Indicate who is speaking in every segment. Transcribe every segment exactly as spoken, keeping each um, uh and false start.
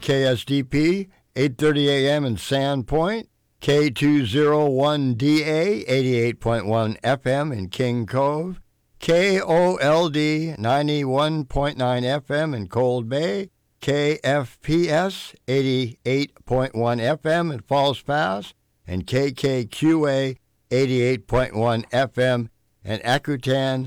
Speaker 1: K S D P, eight thirty a.m. in Sandpoint, K two oh one D A, eighty-eight point one F M in King Cove, K O L D, ninety-one point nine F M in Cold Bay, K F P S, eighty-eight point one F M in Falls Pass, and K K Q A, eighty-eight point one F M in Akutan,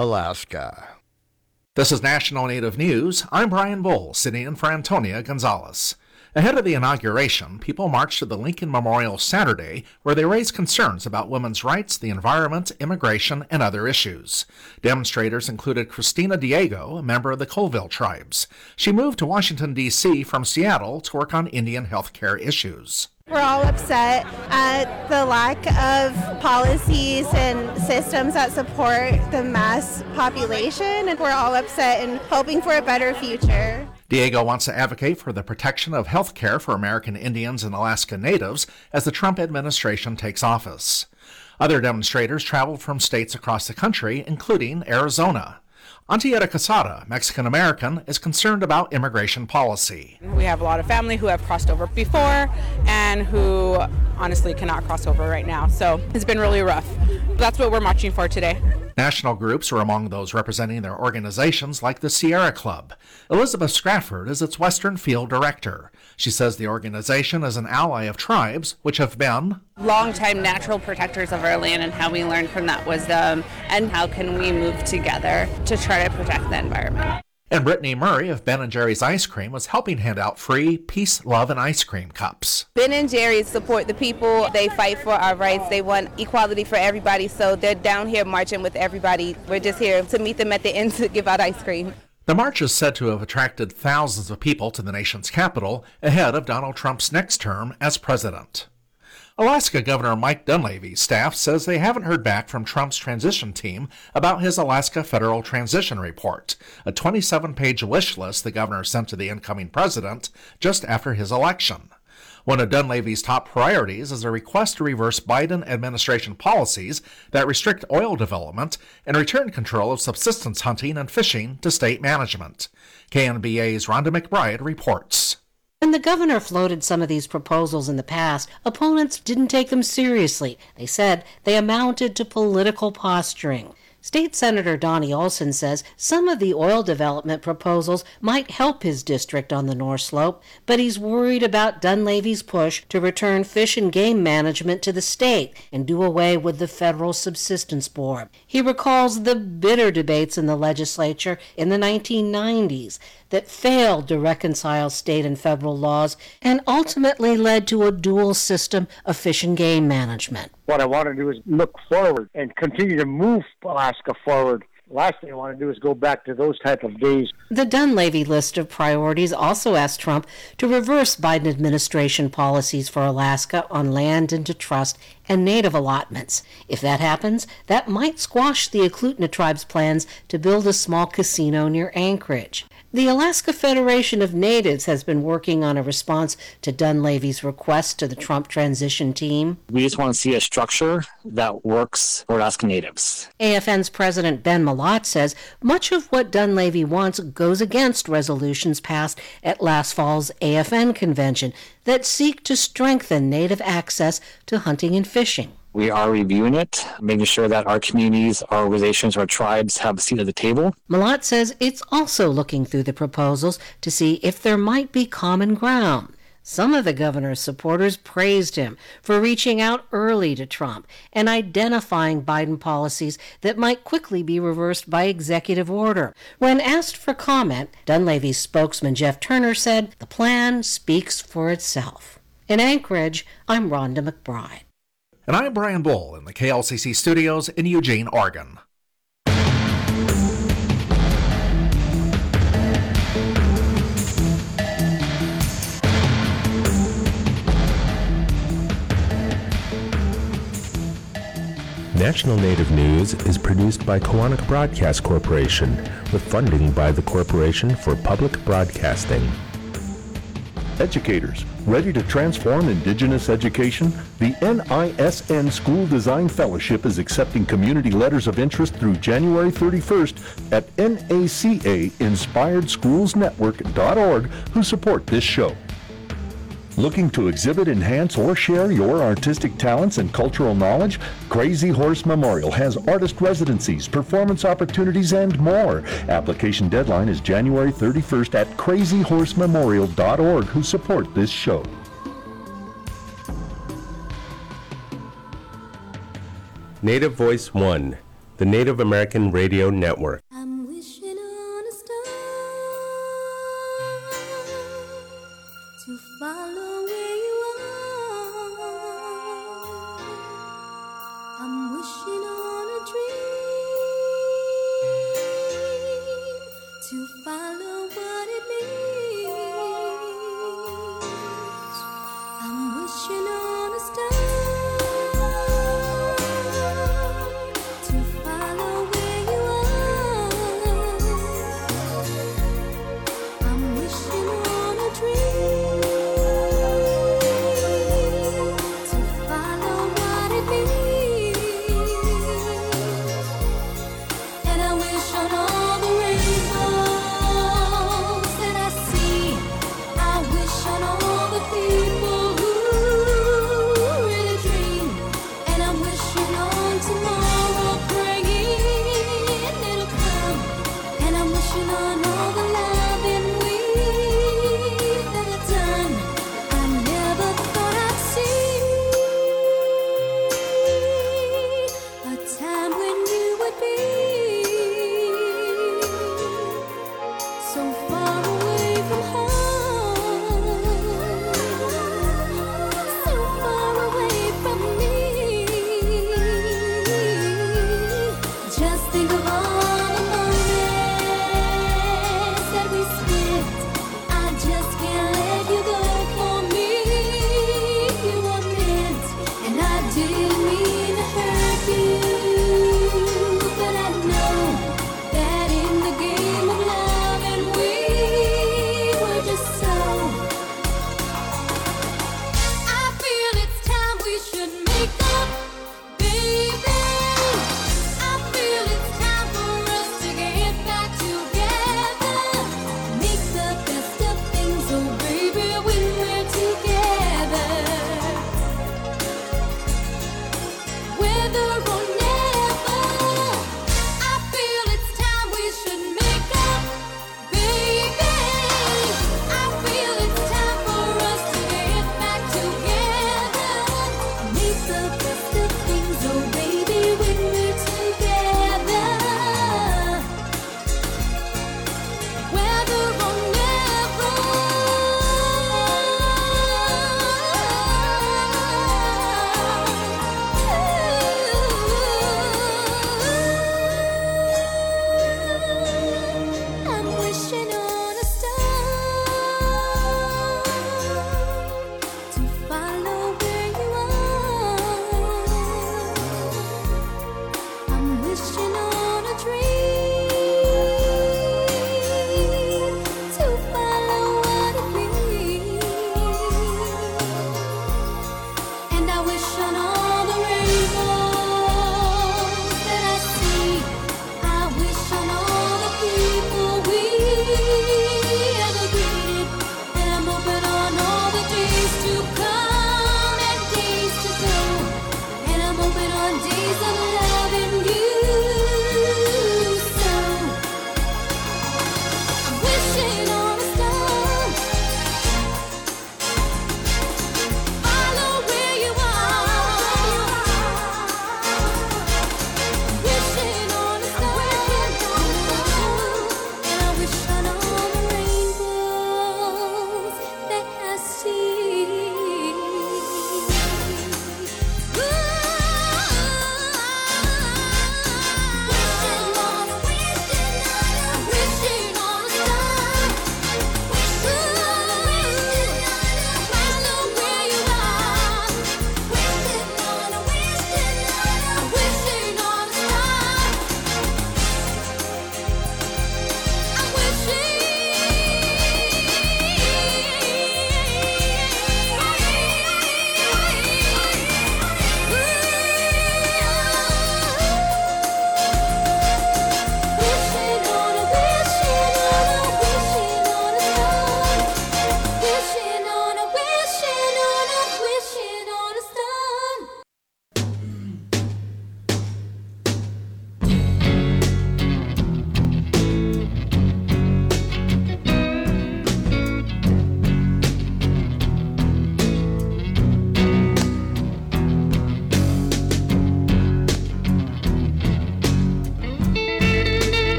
Speaker 1: Alaska.
Speaker 2: This is National Native News. I'm Brian Bull, sitting in for Antonia Gonzalez. Ahead of the inauguration, people marched to the Lincoln Memorial Saturday, where they raised concerns about women's rights, the environment, immigration, and other issues. Demonstrators included Christina Diego, a member of the Colville tribes. She moved to Washington, D C from Seattle to work on Indian health care issues.
Speaker 3: We're all upset at the lack of policies and systems that support the mass population, and we're all upset and hoping for a better future.
Speaker 2: Diego wants to advocate for the protection of health care for American Indians and Alaska Natives as the Trump administration takes office. Other demonstrators traveled from states across the country, including Arizona. Antieta Casada, Mexican-American, is concerned about immigration policy.
Speaker 4: We have a lot of family who have crossed over before and who honestly cannot cross over right now. So it's been really rough. That's what we're marching for today.
Speaker 2: National groups are among those representing their organizations like the Sierra Club. Elizabeth Stratford is its Western Field Director. She says the organization is an ally of tribes which have been
Speaker 5: longtime natural protectors of our land, and how we learned from that wisdom and how can we move together to try to protect the environment.
Speaker 2: And Brittany Murray of Ben and Jerry's Ice Cream was helping hand out free Peace, Love, and Ice Cream cups.
Speaker 3: Ben and Jerry's support the people. They fight for our rights. They want equality for everybody, so they're down here marching with everybody. We're just here to meet them at the end to give out ice cream.
Speaker 2: The march is said to have attracted thousands of people to the nation's capital ahead of Donald Trump's next term as president. Alaska Governor Mike Dunleavy's staff says they haven't heard back from Trump's transition team about his Alaska Federal Transition Report, a twenty-seven page wish list the governor sent to the incoming president just after his election. One of Dunleavy's top priorities is a request to reverse Biden administration policies that restrict oil development and return control of subsistence hunting and fishing to state management. K N B A's Rhonda McBride reports.
Speaker 6: When the governor floated some of these proposals in the past, opponents didn't take them seriously. They said they amounted to political posturing. State Senator Donnie Olson says some of the oil development proposals might help his district on the North Slope, but he's worried about Dunleavy's push to return fish and game management to the state and do away with the federal subsistence board. He recalls the bitter debates in the legislature in the nineteen nineties that failed to reconcile state and federal laws and ultimately led to a dual system of fish and game management.
Speaker 7: What I want to do is look forward and continue to move Alaska forward. Last thing I want to do is go back to those type of days.
Speaker 6: The Dunleavy list of priorities also asked Trump to reverse Biden administration policies for Alaska on land into trust and native allotments. If that happens, that might squash the Eklutna tribe's plans to build a small casino near Anchorage. The Alaska Federation of Natives has been working on a response to Dunleavy's request to the Trump transition team.
Speaker 8: We just want to see a structure that works for Alaska Natives.
Speaker 6: A F N's President Ben Malott says much of what Dunleavy wants goes against resolutions passed at last fall's A F N convention that seek to strengthen Native access to hunting and fishing.
Speaker 8: We are reviewing it, making sure that our communities, our organizations, our tribes have a seat at the table.
Speaker 6: Malott says it's also looking through the proposals to see if there might be common ground. Some of the governor's supporters praised him for reaching out early to Trump and identifying Biden policies that might quickly be reversed by executive order. When asked for comment, Dunleavy's spokesman Jeff Turner said the plan speaks for itself. In Anchorage, I'm Rhonda McBride.
Speaker 2: And I'm Brian Bull in the K L C C studios in Eugene, Oregon.
Speaker 9: National Native News is produced by Koahnic Broadcast Corporation with funding by the Corporation for Public Broadcasting.
Speaker 10: Educators, ready to transform Indigenous education? The N I S N School Design Fellowship is accepting community letters of interest through January thirty-first at N A C A Inspired Schools Network dot org who support this show. Looking to exhibit, enhance, or share your artistic talents and cultural knowledge? Crazy Horse Memorial has artist residencies, performance opportunities, and more. Application deadline is January thirty-first at Crazy Horse Memorial dot org who support this show.
Speaker 9: Native Voice One, the Native American Radio Network.
Speaker 11: I'm wishing on a star to follow where you are. I'm wishing on a dream to follow what it means. I'm wishing on a star to follow where you are. I'm wishing on a dream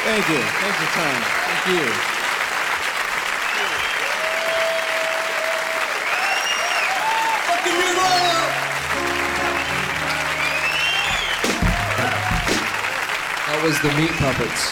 Speaker 12: Thank you. Thanks for coming. Thank you. Fucking me up! That was the Meat Puppets.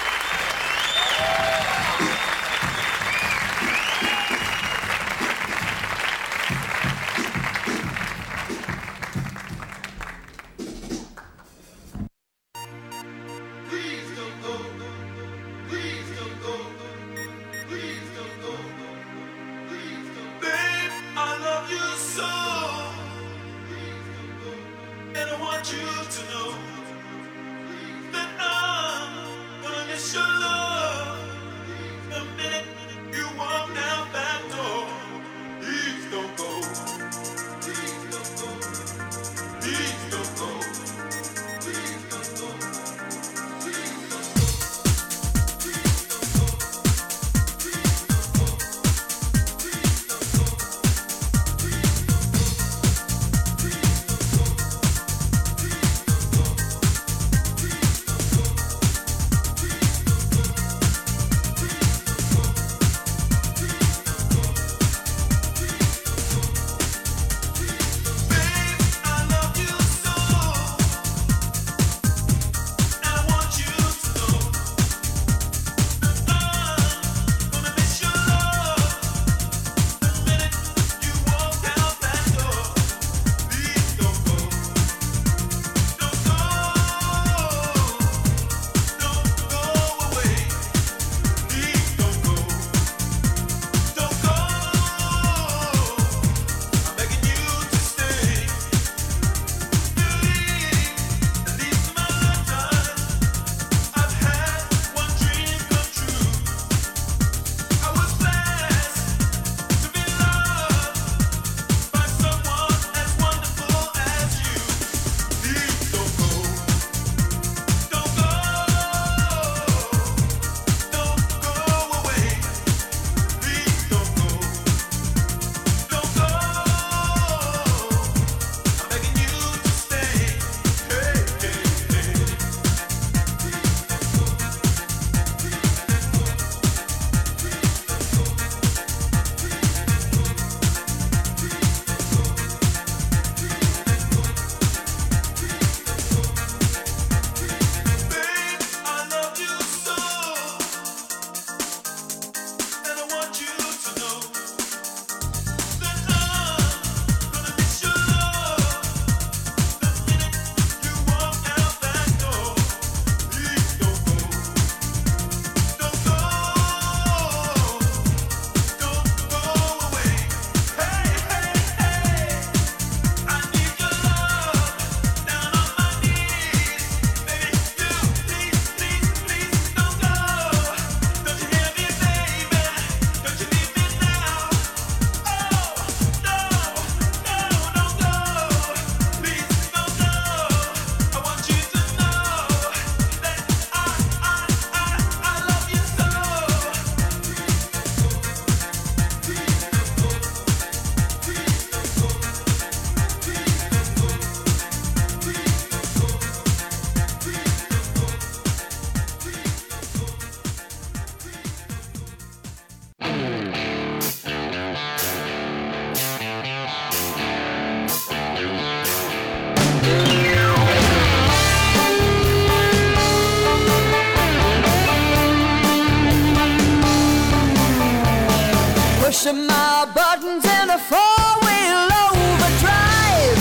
Speaker 11: pushing my buttons in a four-wheel overdrive.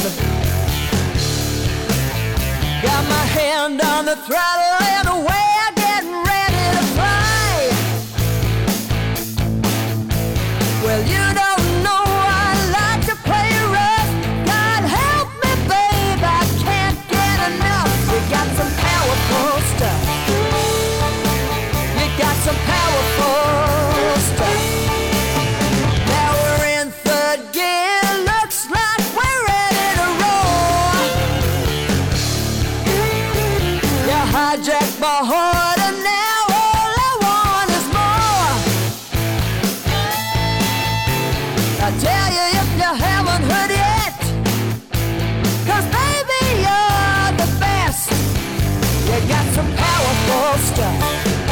Speaker 11: Got my hand on the throttle and away I'm getting ready to fly. Well, you don't know I like to play rough. God help me, babe, I can't get enough. You got some powerful stuff. You got some powerful stuff. Now we're in third gear, looks like we're ready to roll. You hijacked my heart and now all I want is more. I tell you if you haven't heard yet, 'cause baby you're the best. You got some powerful stuff.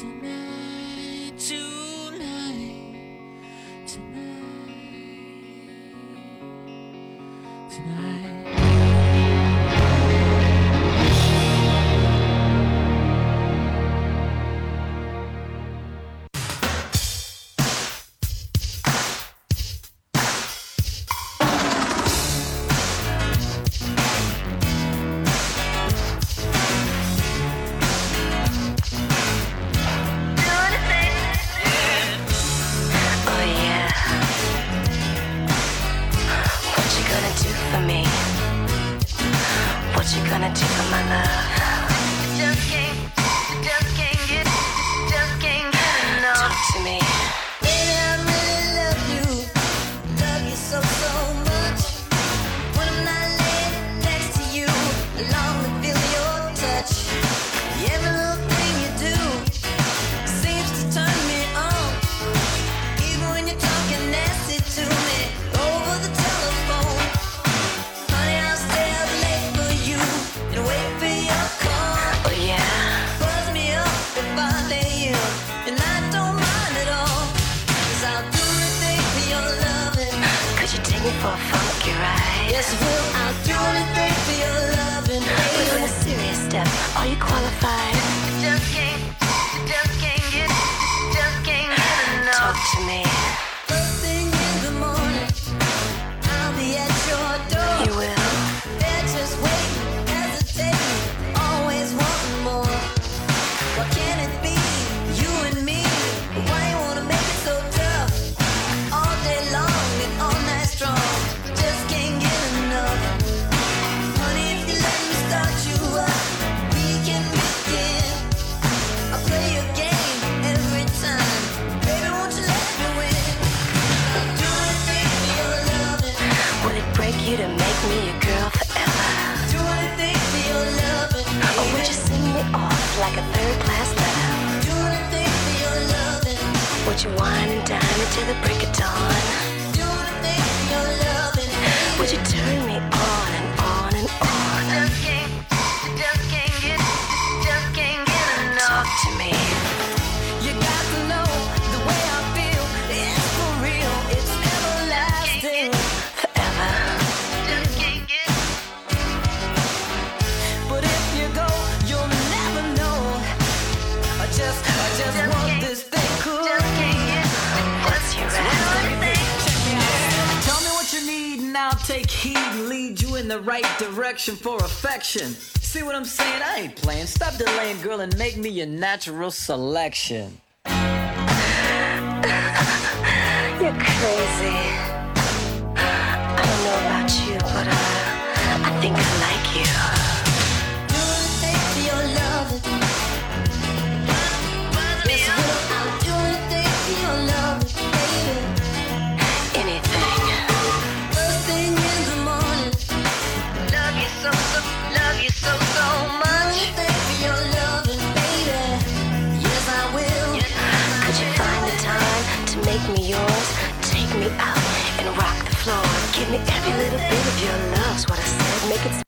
Speaker 11: Tonight, tonight, tonight, tonight.
Speaker 13: For affection. See what I'm saying? I ain't playing. Stop delaying, girl, and make me your natural selection.
Speaker 14: You're crazy. I don't know about you, but uh, I think I like you.
Speaker 11: Do anything for your loving. Yes, well, I'll do anything for your loving, baby.
Speaker 14: Anything.
Speaker 11: First thing in the morning. Love you so, so, love you so, so much. Do anything for your loving, baby. Yes, I will.
Speaker 14: Could you find the time to make me yours? Take me out and rock the floor. Give me every little bit of your love's what I said. Make it.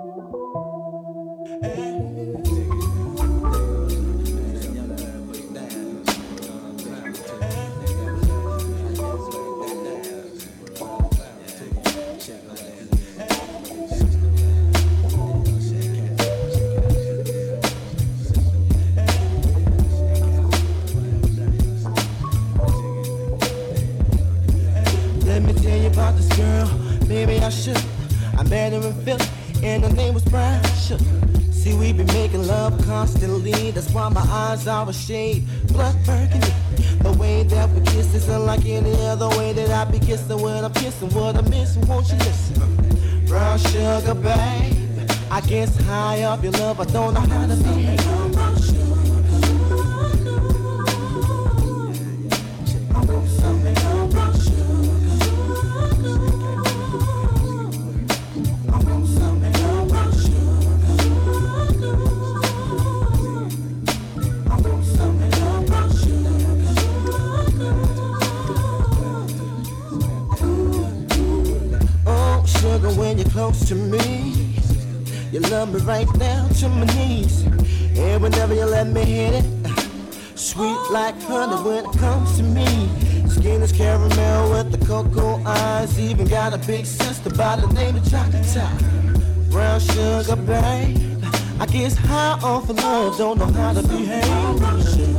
Speaker 15: I met her in Philly, and her name was Brian. See, we been making love constantly. That's why my eyes are a shade blood burgundy. The way that we kiss is unlike any other way that I be kissing when I'm kissing. What I'm missing, won't you listen? Brown sugar, babe. I guess high up your love, I don't know how to behave. When you're close to me, you love me right down to my knees. And whenever you let me hit it, Sweet like honey when it comes to me. Skin is caramel with the cocoa eyes. Even got a big sister by the name of Chocolate Top. Brown sugar, babe. I guess high off of love, don't know how to behave.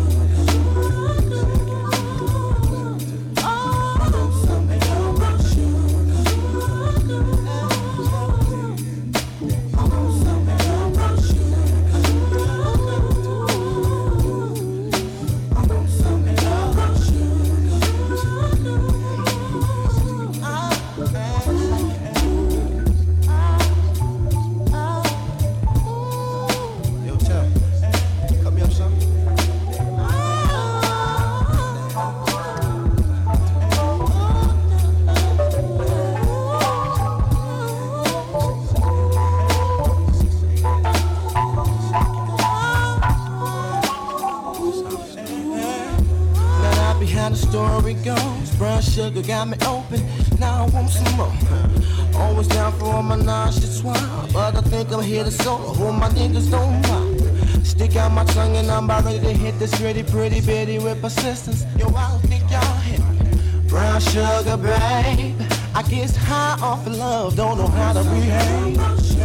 Speaker 15: Sugar got me open, now I want some more. Always down for all my nauseous swine, but I think I'm here to solo. Hold my niggas don't mind. Stick out my tongue and I'm about ready to hit this pretty, pretty bitty with persistence. Yo, I don't think y'all hit me. Brown sugar, babe. I guess high off of love, don't know how to behave.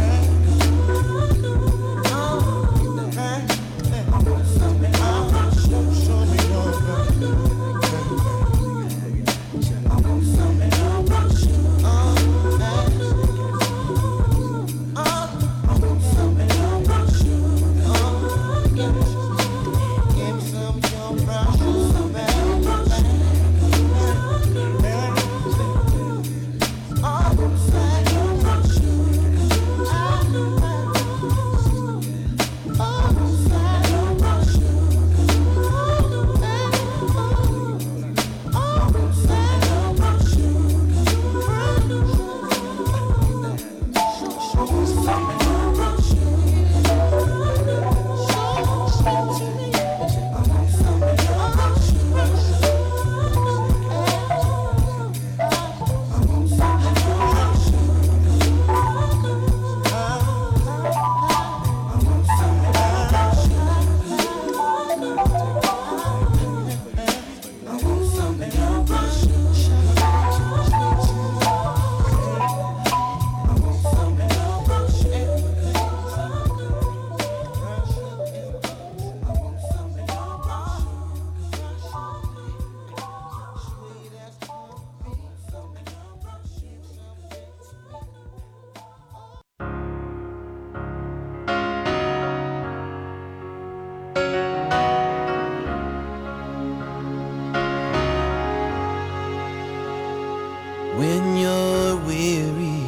Speaker 15: When you're weary,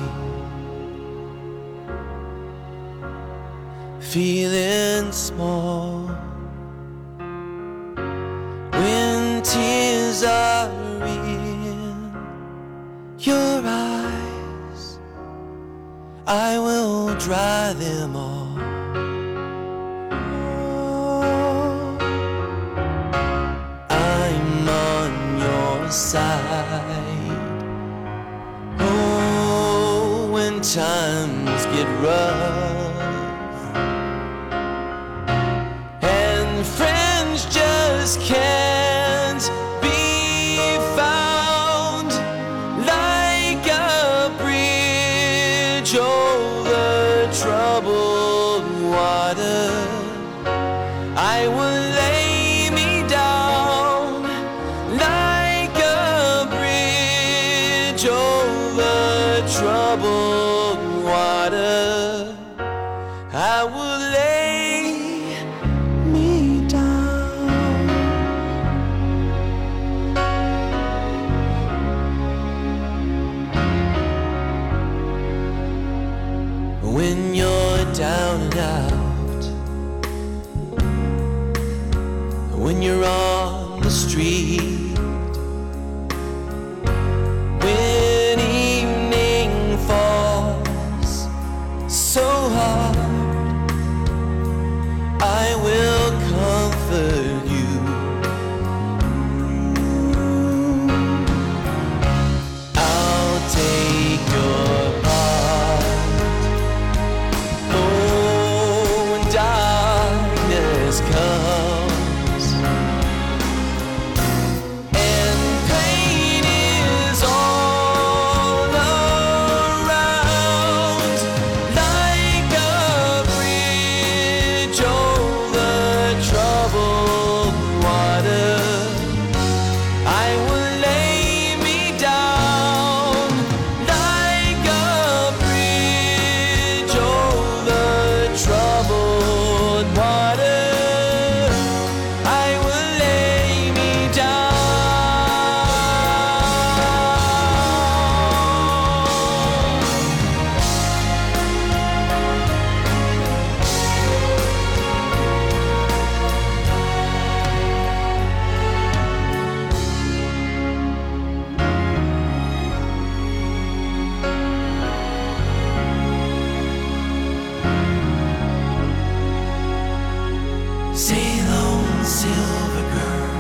Speaker 15: feeling small, when tears are in your eyes, I will dry them all. Oh, I'm on your side. Oh, when times get rough and friends just can't be found, like a bridge over troubled water, I will lay me down like a bridge over troubled water. I will lay me down. When you're down and out, when you're on the street, when evening falls so hard, I will comfort you. I'll take your part. Oh, when darkness comes,
Speaker 11: Sail on, silver girl,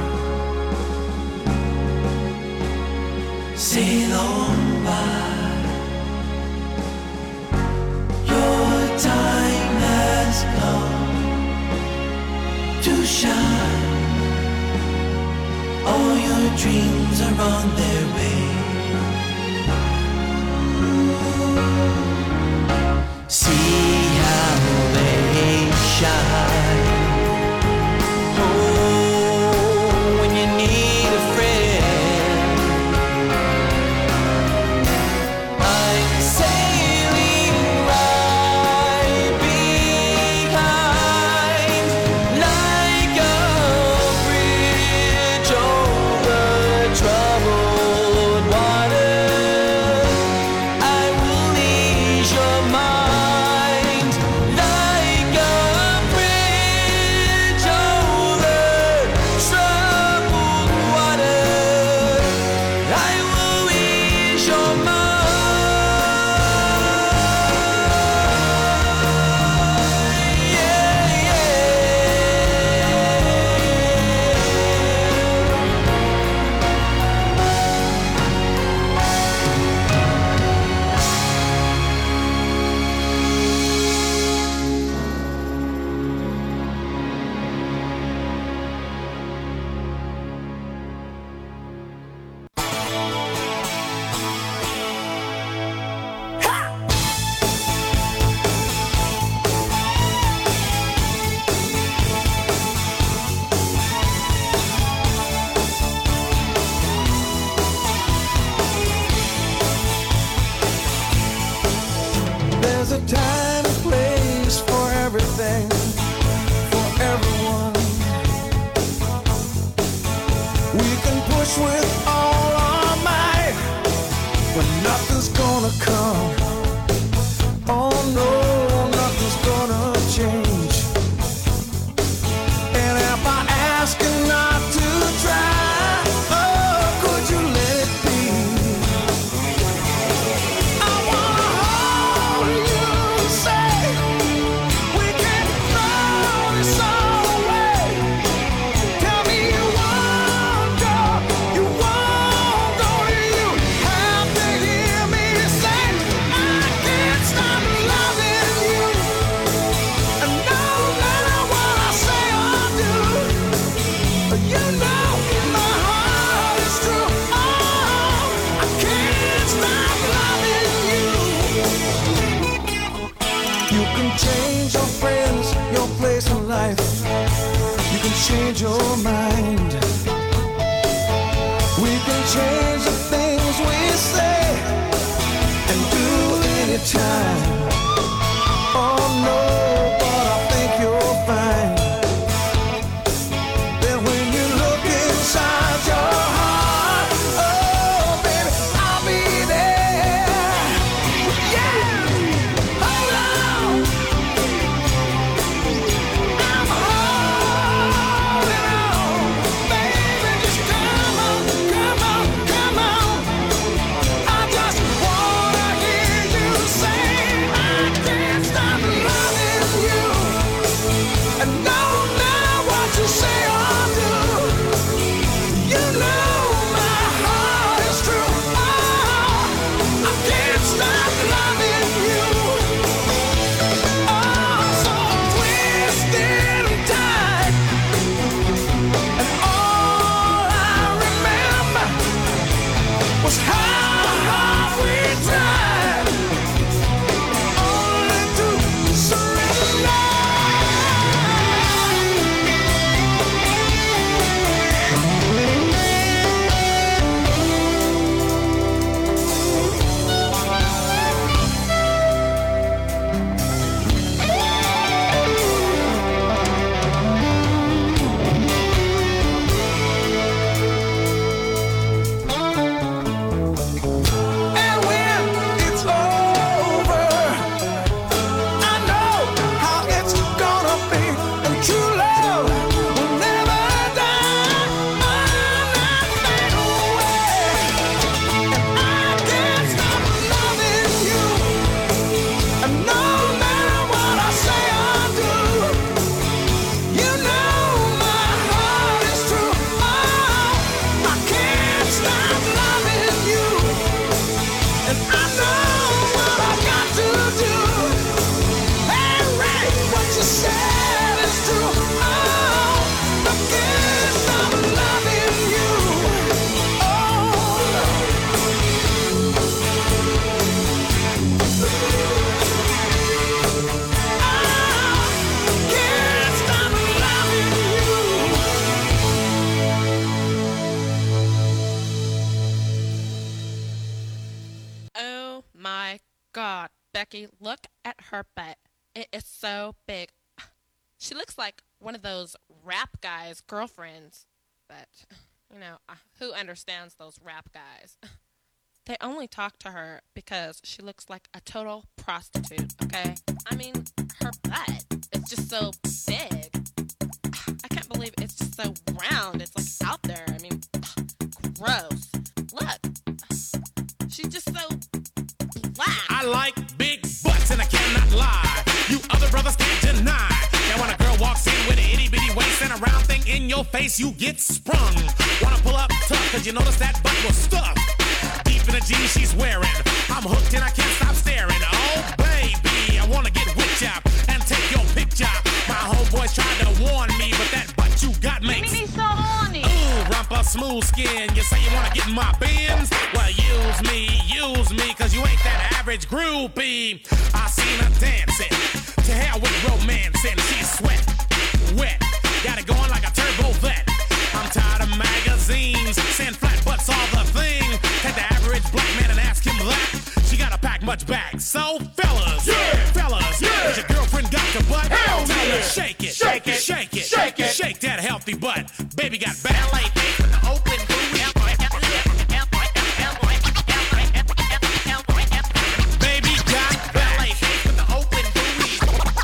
Speaker 11: sail on by. Your time has come to shine. All your dreams are on their way. See how they shine. Oh, when you need a friend, I'm sailing right behind, like a bridge over troubled water. I will ease your mind, like a bridge over troubled water. I will ease your mind. Yeah,
Speaker 15: There's a time and place for everything, for everyone. We can push with all our might, but nothing's gonna come. Oh no, nothing's gonna change. And if I ask you not to try, oh, could you let it be? I wanna hold you and say we can throw this all away. Tell me you won't go, you won't go. You have to hear me say I can't stop loving you. And no matter what I say or do, you know my heart is true. Oh, I can't stop loving you. You can change your friends, your place in life. You can change your mind. We can change the things we say and do anytime. Oh no, but I think you'll find that when you look inside your heart, oh baby, I'll be there. Yeah, hold on. I'm holding on, baby. Just come on, come on, come on. I just wanna hear you say
Speaker 16: Jackie, look at her butt. It is so big. She looks like one of those rap guys' girlfriends. But, you know, uh, who understands those rap guys? They only talk to her because she looks like a total prostitute, okay? I mean, her butt is just so big. I can't believe it's just so round. It's like out there. I mean, gross. Look. She's just so black.
Speaker 17: I like big butts and I cannot lie. You other brothers can't deny. Now when a girl walks in with an itty bitty waist and a round thing in your face, you get sprung. Wanna pull up tough cause you notice that butt was stuffed deep in the jeans she's wearing. I'm hooked and I can't stop staring. Oh baby, I wanna get with ya and take your picture. My homeboys tried to warn me, but that butt you got makes me so horny. Ooh, rumpa smooth skin. You say you wanna get in my bins? Well, use me, use me, cause you ain't that average groupie. I seen her dancing, to hell with romancing. She's sweat, wet, got it going like a turbo vet. I'm tired of magazines, saying flat butts all the thing. Take the average black man and ask him that. She gotta pack much back. So fellas, yeah, fellas, yeah, is your girlfriend got your butt? Hell Tell yeah. her shake it, shake it, shake it, shake it, shake that healthy butt. Baby got back. L A with the open booty. Baby got back. L A with the open booty.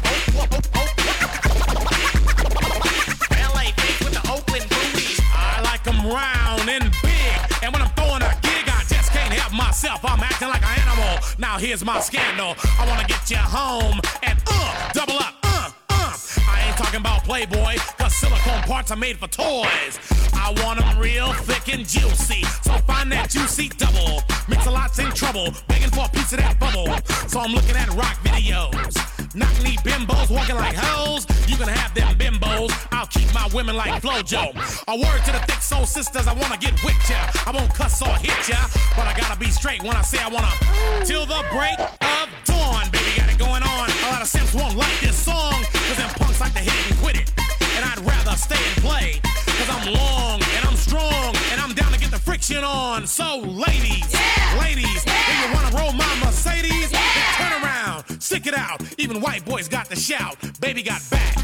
Speaker 17: L A with the open booty. I like them round and big, and when I'm throwing a gig, I just can't help myself. I'm acting like an animal. Now here's my scandal. I wanna get you home and uh, double up, uh, uh. I ain't talking about Playboy, cause silicone parts are made for toys. I want them real thick and juicy, so find that juicy double. Mix a lot's in trouble, begging for a piece of that bubble. So I'm looking at rock videos, knock-knee bimbos walking like hoes. You can have them bimbos, I'll keep my women like Flojo. A word to the thick soul sisters, I wanna get with ya. I won't cuss or hit ya, but I gotta be straight when I say I wanna. Till the break of dawn, baby, got it going on. A lot of simps won't like this song, cause them punks like to hit it and quit it. And I'd rather stay and play, cause I'm long and I'm strong and I'm down to get the friction on. So ladies, yeah, ladies, yeah, if you wanna roll my Mercedes, yeah, then turn around, stick it out. Even white boys got the shout. Baby got back.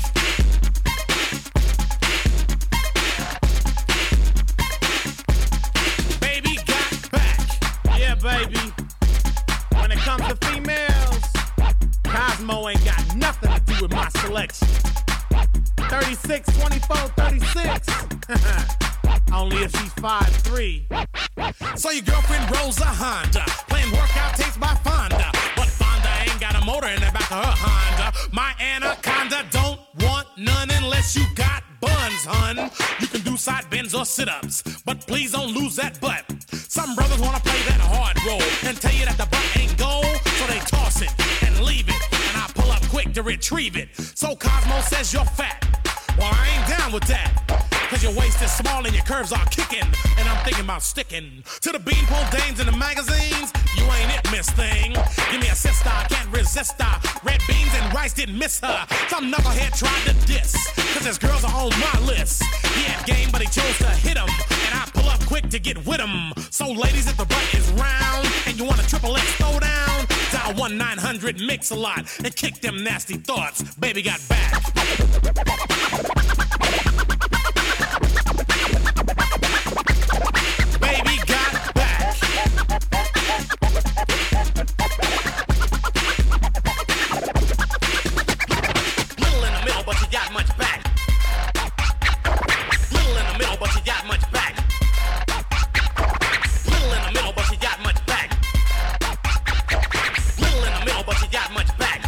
Speaker 17: Baby got back. Yeah, baby. When it comes to females, Cosmo ain't got nothing to do with my selection. thirty-six, twenty-four, thirty-six. Only if she's five three. So your girlfriend rolls a Honda, playing workout tapes by Fonda. But Fonda ain't got a motor in the back of her Honda. My Anaconda don't want none unless you got buns, hun. You can do side bends or sit-ups, but please don't lose that butt. Some brothers wanna play that hard role and tell you that the butt ain't gold, so they toss it and leave it, and I pull up quick to retrieve it. So Cosmo says you're fat. Well, I ain't down with that, cause your waist is small and your curves are kicking, and I'm thinking about sticking to the beanpole dames in the magazines. You ain't it, miss thing. Give me a sister, I can't resist her. Red beans and rice didn't miss her. Some knucklehead tried to diss, cause his girls are on my list. He had game, but he chose to hit him, and I pull up quick to get with him. So ladies, if the butt is round and you want a triple X throw down, dial one nine hundred mix a lot and kick them nasty thoughts. Baby got back. Baby got back. Little in the middle, but she got much back. Little in the middle, but she got much back. Little in the middle, but she got much back. Little in the middle, but she got much back.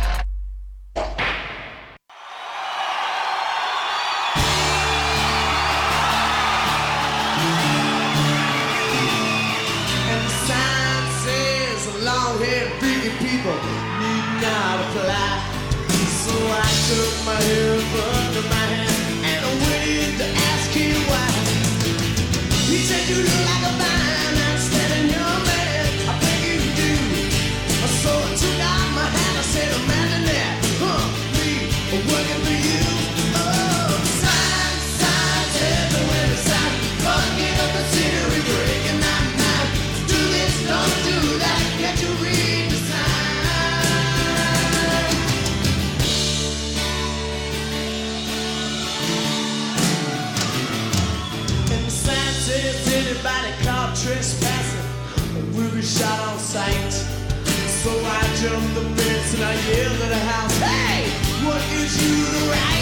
Speaker 15: People need not apply. So I took my hair under my hand and I waited to ask him why. He said you look like a fine outstanding young man. I think you do. So I took out my hand. I said, imagine that, huh? Me working for you. Oh, signs, signs everywhere beside. Fucking up the scenery, breaking that night. Do this, don't do that. Can't you read the signs?
Speaker 18: be shot on sight. So I jumped the fence and I yelled at the house, hey, what is you the right?